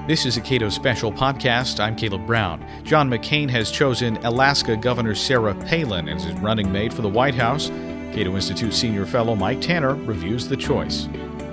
This is a Cato Special podcast. I'm Caleb Brown. John McCain has chosen Alaska Governor Sarah Palin as his running mate for the White House. Cato Institute senior fellow Mike Tanner reviews the choice.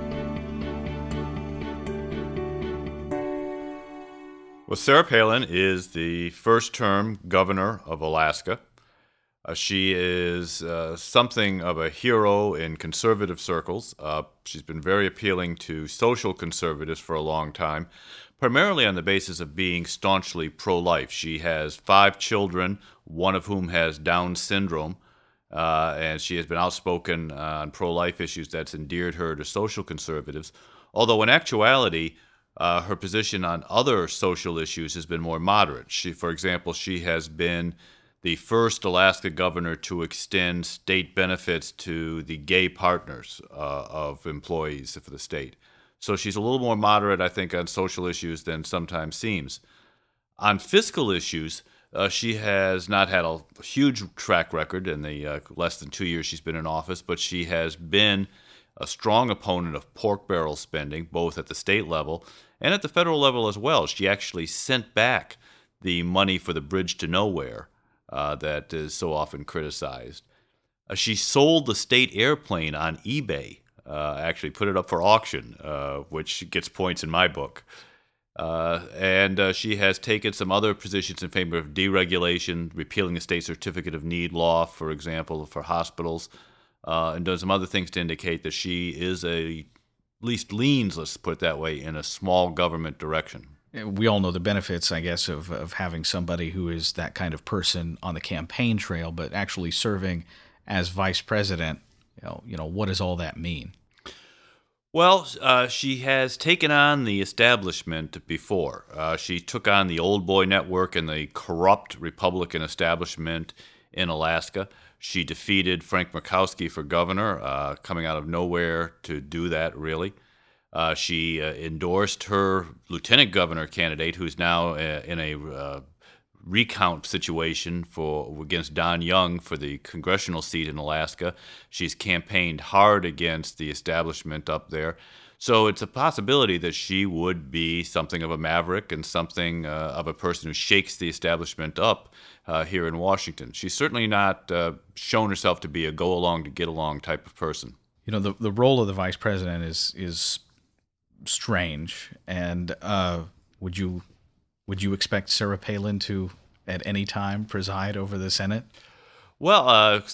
Well, Sarah Palin is the first-term governor of Alaska. She is something of a hero in conservative circles. She's been very appealing to social conservatives for a long time, primarily on the basis of being staunchly pro-life. She has 5 children, one of whom has Down syndrome, and she has been outspoken on pro-life issues that's endeared her to social conservatives, although in actuality, her position on other social issues has been more moderate. For example, she has been the first Alaska governor to extend state benefits to the gay partners of employees for the state. So she's a little more moderate, I think, on social issues than sometimes seems. On fiscal issues, she has not had a huge track record in the less than 2 years she's been in office, but she has been a strong opponent of pork barrel spending, both at the state level and at the federal level as well. She actually sent back the money for the Bridge to Nowhere that is so often criticized. She sold the state airplane on eBay, actually put it up for auction, which gets points in my book. And she has taken some other positions in favor of deregulation, repealing the state certificate of need law, for example, for hospitals, and done some other things to indicate that she is at least leans, let's put it that way, in a small government direction. We all know the benefits, I guess, of having somebody who is that kind of person on the campaign trail, but actually serving as vice president, you know, what does all that mean? Well, she has taken on the establishment before. She took on the Old Boy Network and the corrupt Republican establishment in Alaska. She defeated Frank Murkowski for governor, coming out of nowhere to do that, really. She endorsed her lieutenant governor candidate, who's now in a recount situation against Don Young for the congressional seat in Alaska. She's campaigned hard against the establishment up there. So it's a possibility that she would be something of a maverick and something of a person who shakes the establishment up here in Washington. She's certainly not shown herself to be a go-along-to-get-along type of person. You know, the role of the vice president is strange, and would you expect Sarah Palin to, at any time, preside over the Senate? Well,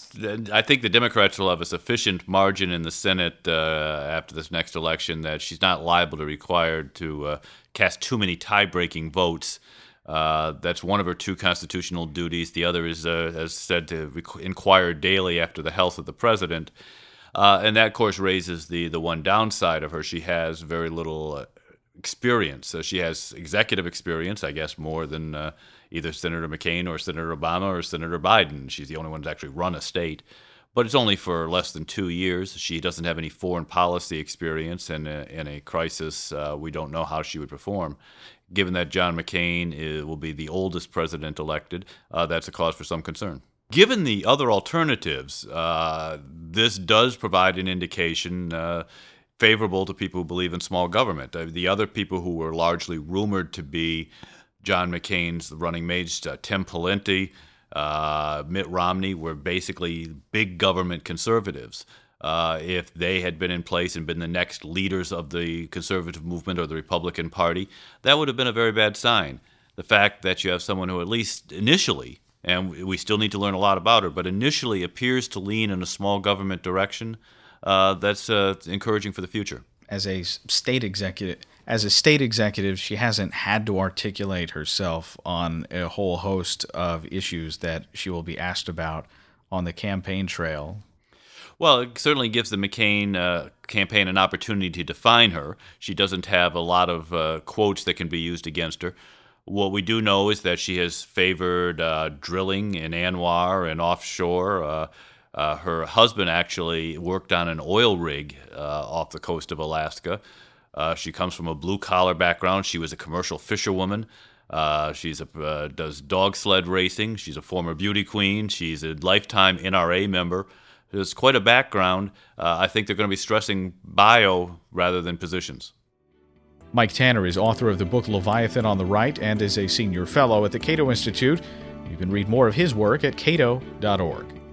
I think the Democrats will have a sufficient margin in the Senate after this next election that she's not liable to required to cast too many tie-breaking votes. That's one of her 2 constitutional duties. The other is, as said, to inquire daily after the health of the president. And that, of course, raises the one downside of her. She has very little experience. She has executive experience, I guess, more than either Senator McCain or Senator Obama or Senator Biden. She's the only one to actually run a state. But it's only for less than 2 years. She doesn't have any foreign policy experience, and in a crisis, we don't know how she would perform. Given that John McCain will be the oldest president elected, that's a cause for some concern. Given the other alternatives, this does provide an indication favorable to people who believe in small government. The other people who were largely rumored to be John McCain's running mates, Tim Pawlenty, Mitt Romney, were basically big government conservatives. If they had been in place and been the next leaders of the conservative movement or the Republican Party, that would have been a very bad sign. The fact that you have someone who at least initially, and we still need to learn a lot about her, but initially appears to lean in a small government direction, that's encouraging for the future. As a state executive, she hasn't had to articulate herself on a whole host of issues that she will be asked about on the campaign trail. Well, it certainly gives the McCain campaign an opportunity to define her. She doesn't have a lot of quotes that can be used against her. What we do know is that she has favored drilling in ANWR and offshore. Her husband actually worked on an oil rig off the coast of Alaska. She comes from a blue-collar background. She was a commercial fisherwoman. She does dog sled racing. She's a former beauty queen. She's a lifetime NRA member. There's quite a background. I think they're going to be stressing bio rather than positions. Mike Tanner is author of the book Leviathan on the Right and is a senior fellow at the Cato Institute. You can read more of his work at cato.org.